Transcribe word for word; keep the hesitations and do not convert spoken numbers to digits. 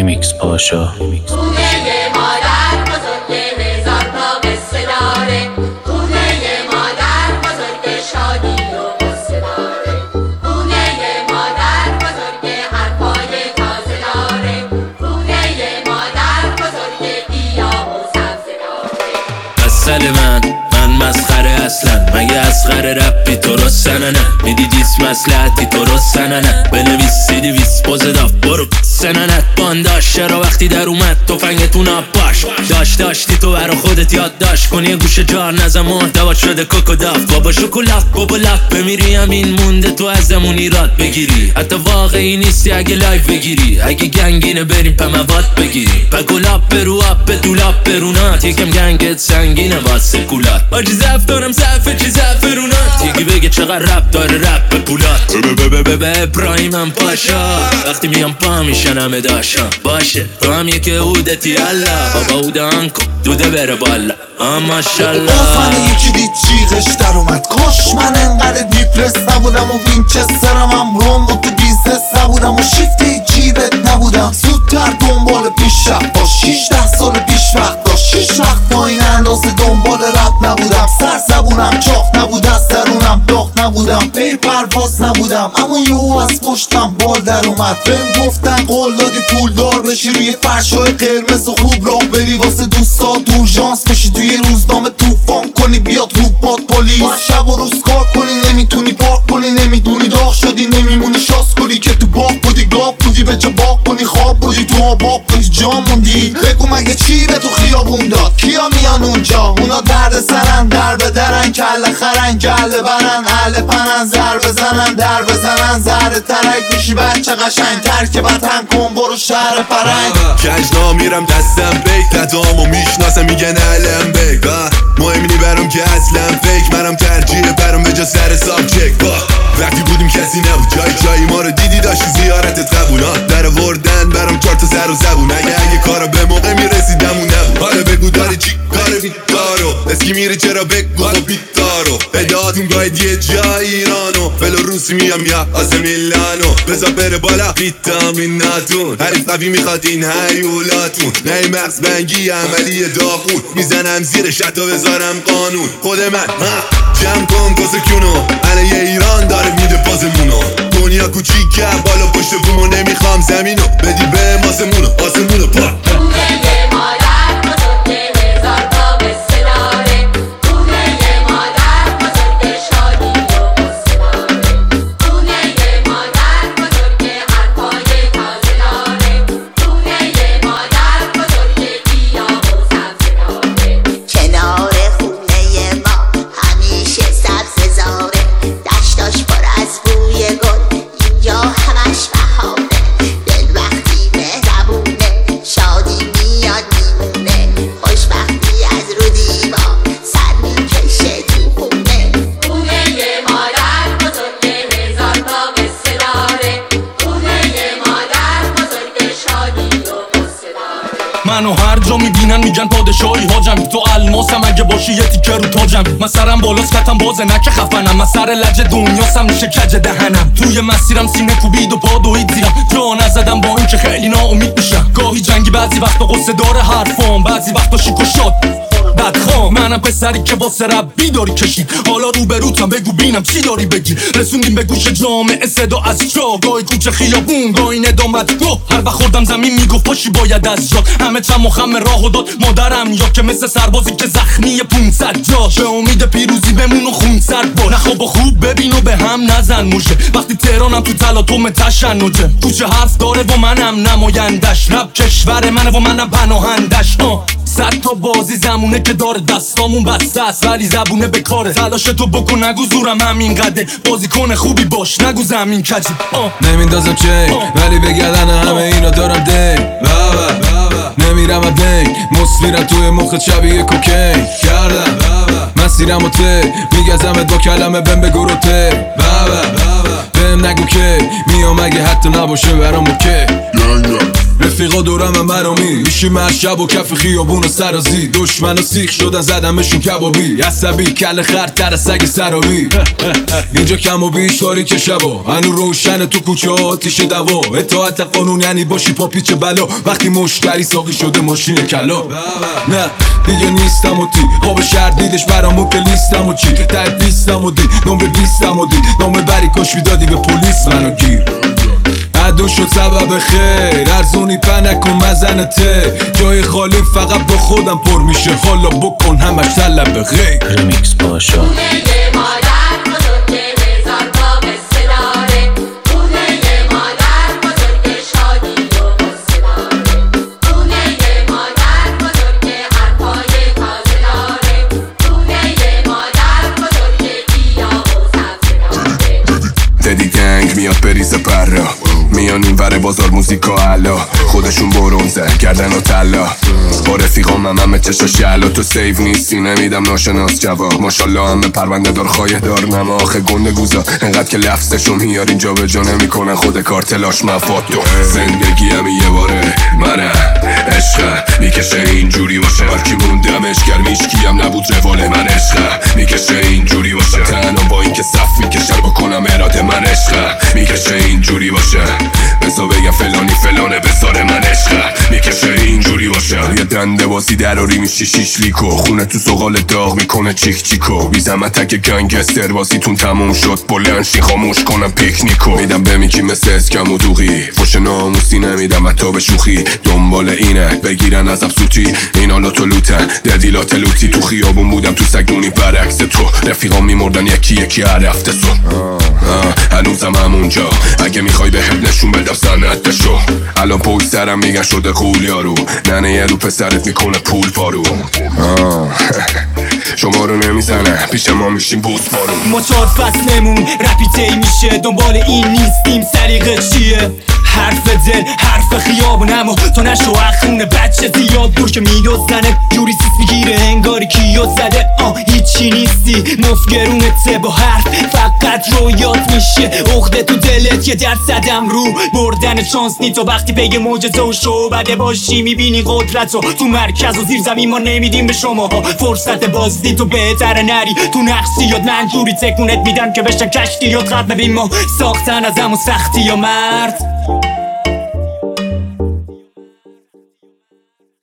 ریمیکس پاشا. مسئله من من مسخره اصلا مگه اسخره رپی تو رو سننه میدی دیس مسلحتی تو رو سننه بنویس سیدی ویس پوزه داف برو سننت بانداش چرا وقتی در اومد توفنگتون باش داش داشتی تو برا خودت یاد داشت کنی یه گوشه جار نزم محتوا شده کوکو داف بابا شکلات بابا لف بمیری همین مونده تو ازمون ایراد بگیری حتی واقعی نیستی اگه لایف بگیری اگه گنگینه بریم پا مواد بگیری پکولاب برو آپ به دولاب برونات یکم گنگت سنگینه واسه کولات آجی زفتارم صفه چی زفرونات یکی بگه چقدر رپ داره رپ به پولات به به به ابراهیمم پاشا وقتی میام پا میشن همه داشا باشه تو هم یکی عودتی الله بابا عودان کن دوده بره بالا اما شالله من یکی دید جیغش در اومد کاش من انقدر دیپرس نبودم و وینچسترم هم روم و تو بیزنس نبودم و شیفت جیبت نبودم زودتر دنبال پیشرفت با شیشده سال پیش وقت داشت شیش وقت با این اندازه دنبال رپ نبودم سر زبونم چاق نبود از درونم داغ نبودم پی پرواز نبودم اما یهو از پشتم بال در اومد بهم گفتن قول دادی پول دار بشی روی فرشای قرمز و خوب راه بری واسه دوستا دورژانس بشی توی روزنامه توفان کنی بیاد رو باد پلیس باید شب و روز کار کنی نمیتونی پاک کنی نمیدونی داغ شدی نمیمونی شاس کنی که تو باغ بودی گاب بودی به جا باغ کنی خواب بودی تو آباب بودی جا موندی بگو مگه چی به تو خیابون داد کیا میان اونجا اونا درد سرن در به درن کل خرن گله برن اهل پنن زر بزنن در بزنن زر ترک میشی بچه قشنگ ترک وطن کن برو شهر فرنگ کجنا میرم دستم بیک قدامو میشناسم میگن علم بیک مهم نی برام که اصلا فیک منم ترجیح برام به جا سر سابجکت وقتی بودیم کسی نبود جای جایی ما رو دیدی داشتی زیارتت قبولان در وردن برام چهار تا سر و زبون اگه اگه کارا به موقع میرسیدمون نبود حالا بگو داری چی کار بیدارو اسکی میری چرا بگو خب بیدارو ادعاتون گاید یه جای ایرانو فلو روسی میام یا از میلانو بزا بره بالا ویتامیناتون حریف قوی میخواد این هیولاتون نه مغز بنگی عملی داغون میزنم زیرش حتی بذارم قانون خود من جمع کن کسه کیونو علیه ایران داره میده پازمونو دنیا کوچیکه بالا پشت بومو نمیخوام زمینو بدی به ماسمونو آسمونو پا منو هر جا میبینن میگن پادشاهی حاجم تو الماسم اگه باشی یه تیکه رو تاجم من سرم بالاست کتم بازه نکه خفنم من سر لج دنیاسم میشه کج دهنم توی مسیرم سینه کوبید و پا دوید زیرم جا نزدم با این که خیلی ناامید میشم گاهی جنگی بعضی وقتا قصه داره حرفام بعضی وقتا شیک و شاد بدخوام منم پسری که واسه رب بیداری کشید حالا رو بروتم بگو بینم چی داری بگی رسوندیم به گوش جامعه صدا از جا گاهی کوچه خیابون گاهی ندامت گو هر وقت خوردم زمین میگفت پاشی باید از جا همه چم و خم راهو داد مادرم یا که مثل سربازی که زخمی پونصد جا به امید پیروزی بمون و خون سر با نخواب و خوب ببین و به هم نزن موشه وقتی تهرانم تو تلاطم تشنجه کوچه حرف داره و منم نمایندش رب کشور منه و منم پناهندش صد تا بازی زمونه که داره دستامون بسته است ولی زبونه به کاره تلاش تو بکن نگو زورم همین قده بازیکن خوبی باش نگو زمین کجی نمیندازم چی ولی بگردن همه اینا دارم دی نمیرم و دنگ مصفیرم توی مخت شبیه کوکین کردم مسیرم و ته میگزمت با کلمه بهم بگو رو ته بهم نگو که میام اگه حتی نباشه برام اوکی رفیقا دورم مرامی میشیم هر شب و کف خیابون و سرازی دشمن و سیخ شدن زدمشون کبابی عصبی کل خرد تر سگ سرابی اینجا کم و بیش تاریک شبا هنو روشن تو کوچه ها آتیش دوا اطاعت قانون یعنی باشی پا پیچ بلا وقتی مشتری ساقی شده ماشین کلا نه دیگه نیستم و تی خواب شهر دیدش برامو که لیستم و چی تایت لیستم و دی نمره بیستم و دی نامه بری کش میدادی به پلیس منو گیر عدو شد سبب خیر ارزونی پنک و مزنته جای خالی فقط با خودم پر میشه حالا بکن همش طلب غیر ریمیکس پاشا ددی گنگ میاد بریزه پرا میان این ور بازار موزیکا علا خودشون برونزه کردن و تلا با رفیقام هم همه چشا شعلا تو سیو نیستی نمیدم ناشناس جواب ماشالله همه پرونده دار خواهی دار نما آخه گنده گوزا انقدر که لفظشو میار اینجا به جا نمیکنن خود کارتلاش مفاد تو زندگی هم یه باره منم عشقه میکشه اینجوری باشه هرکی موندمش گرم هیچکی هم نبود رواله من عشقه میکشه اینجوری باشه تنها با این که صف میکشر بکنم اراده من عشقه میکشه اینجوری باشه بزا بگم فلانی فلانه بزاره من عشقه میکشه اینجوری باشه یه دنده بازی دراری میشی شیش لیکو خونه تو سقال داغ میکنه چیک چیکو بی زحمتک گنگستر بازیتون تموم شد بلند شی خاموش کنم پیکنیکو میدم به میکی مثل اسکم و دوغی فوش ناموسی نمیدم حتی به شوخی دنبال اینه بگیرن ازم سوتی این حالا تو لوتن ددیلات لوتی تو خیابون بودم تو سگدونی برعکس تو رفیقام میمردن یکی یکی هر هفته سو هنوزم همونجا اگه میخوای به هب نشون بدم سنت بشو الان پوی سرم میگن شده قول یارو ننه یه رو پسرت میکنه پول پارو شما رو نمیزنه پیش ما میشیم بوز پارو ما چهار فصلمون رپی تی میشه دنبال این نیستیم سلیقه چیه حرف دل حرف خیابون اما تو نشو اخونه بچه زیاد دور که میدوزنه جوری سیس میگیره انگاری کیو زده آه هیچی نیستی مفگرونته با حرف فقط رویات میشه عقده تو دلت یه درصدم رو بردن چانس نی تو وقتی بگه معجزه و شو بده باشی میبینی قدرت رو تو مرکز و زیر زمین ما نمیدیم به شما فرصت بازدی تو بهتره نری تو نقصی یاد من جوری تکونت میدن که بشن کشتی یاد ختم بین ما ساختن از همون سختی یا مرد